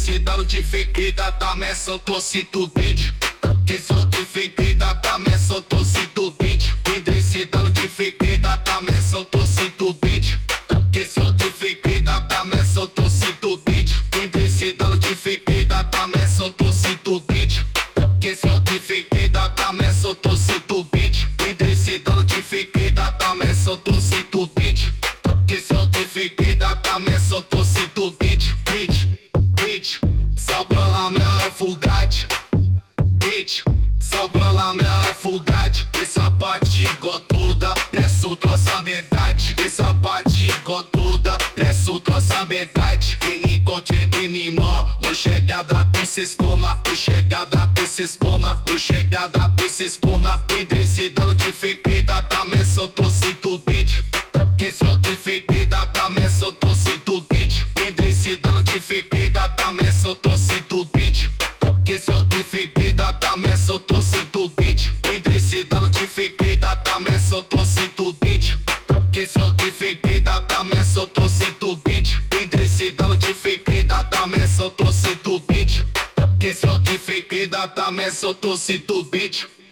Indecisidão de fedida, tá meça, tô sinto vídeo. Que só de fedida, tá meça, tô sinto vídeo. Indecisidão de fedida, tá meça, tô sinto vídeo. Que só de fedida, tá meça, tô sinto vídeo. Indecisidão de fedida, tá meça, tô sinto vídeo. Que só de fedida, tá meça, tô sinto vídeo. Indecisidão de fedida, tá meça, tô sinto vídeo. Que só de fedida, tá meça, tô sinto vídeo. Vídeo, só pra lá minha fulgade. Vídeo, só pra lá minha fulgade. Essa parte gotuda, peço tua metade. Essa parte gotuda, peço tua metade. Quem encontra menino, no chegada com espuma. No chegada com espuma. No chegada com espuma. Indecisidão de fedida, tá meça, tô sinto vídeo. Que só de fedida, tá meça, tô sinto vídeo. Indecisidão de fedida, tá meça, tô sinto vídeo. Que só de fedida, tá meça, tô sinto vídeo. Indecisidão de fedida, tá meça, tô sinto vídeo. Que só de fedida, tá meça, tô sinto vídeo. Indecisidão de fedida, tá meça, tô sinto vídeo. Que só de fedida, tá meça, tô sinto vídeo.